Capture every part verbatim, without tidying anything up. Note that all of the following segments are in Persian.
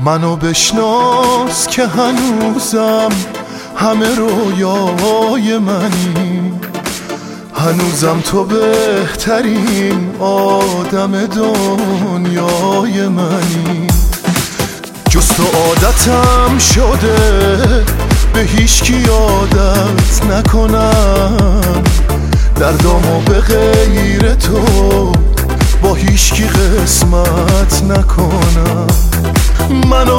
منو بشناس که هنوزم همه رویای منی، هنوزم تو بهترین آدم دنیای منی. جز تو عادتم شده به هیچکی عادت نکنم، دردامو به غیر تو با هیچکی قسمت نکنم. منو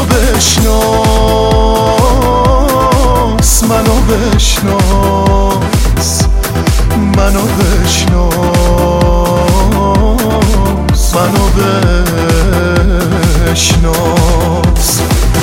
بشناس، منو بشناس، منو بشناس، منو بشناس.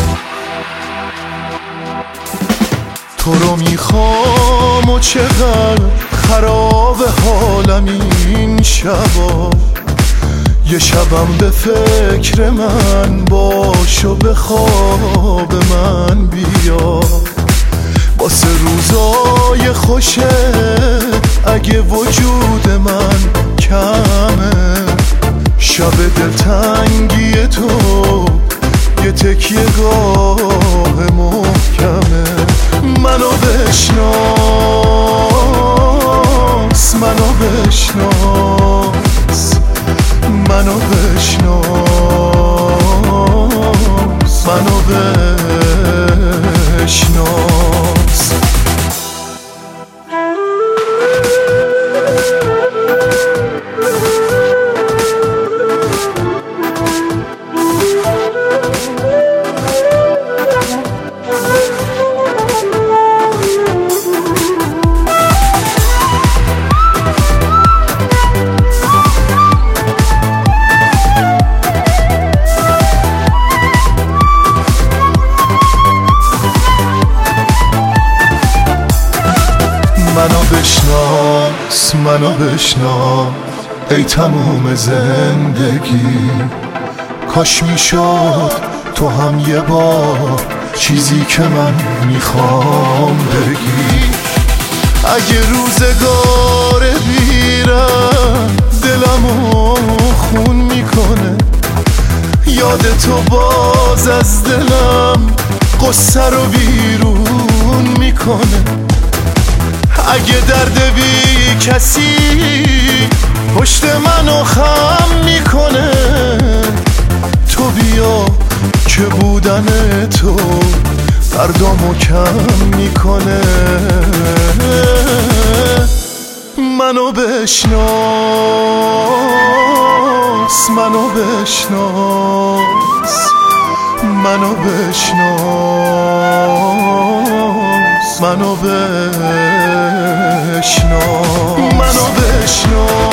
تو رو میخوام و چقدر خراب حالم این شبا، یه شبم به فکر من باش و به خواب من بیا. واسه روزای خوشه اگه وجود من کمه، شب دلتنگی تو یه تکیه گاه محکمه. منو بشناس، منو بشناس، منو بشناس، منو بشناس. منو بشناس، منو بشناس ای تموم زندگی، کاش میشد تو هم یه بار چیزی که من میخوام بگی. اگه روزگار بیرم دلمو خون میکنه، یاد تو باز از دلم قصه رو بیرون میکنه. اگه درد بی کسی پشت منو خم میکنه، تو بیا که بودن تو دردامو کم میکنه. منو بشناس، منو بشناس، منو بشناس، منو بشناس، منو بشناس.